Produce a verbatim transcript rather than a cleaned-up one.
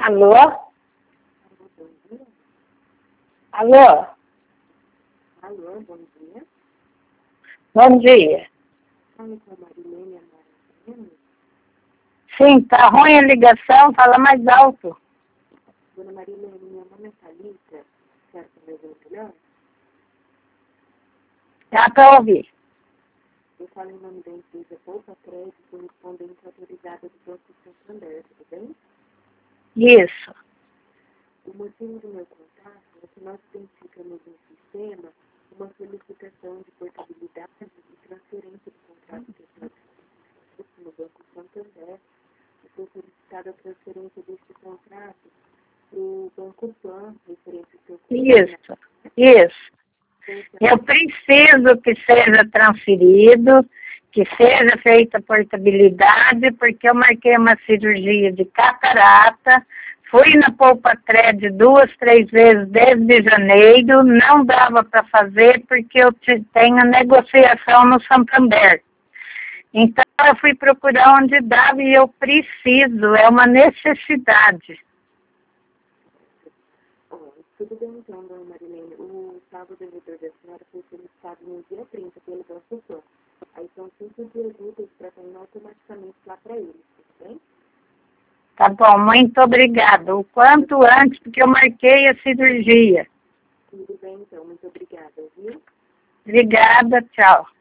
Alô? Alô? Alô, bom dia. Bom dia. Fala com a Marilene Amaral. Sim, tá ruim a ligação, fala mais alto. Dona Marilene, meu nome é Thalita. Quero que me ouça melhor? Já pra ouvir. Eu falo em nome da empresa Poupa Crédito, correspondente autorizada do Banco Santander, tudo bem? Isso. O motivo do meu contato é que nós identificamos no sistema uma solicitação de portabilidade e transferência do contrato que nós temos no Banco Santander. E foi solicitada a transferência deste contrato para o Banco Pan, referente ao seu Isso, isso. Eu preciso que seja transferido, que seja feita portabilidade, porque eu marquei uma cirurgia de catarata, fui na Poupa Crédito duas, três vezes desde janeiro, não dava para fazer porque eu tenho negociação no Santander. Então eu fui procurar onde dava e eu preciso, é uma necessidade. Tudo bem então, dona Marilene. O saldo devedor da senhora foi solicitado no dia trinta pelo Banco Pan. Aí são cinco dias úteis para cair automaticamente lá para eles, tudo bem? Tá bom, muito obrigada. O quanto antes, porque eu marquei a cirurgia. Tudo bem então, muito obrigada, viu? Obrigada, tchau.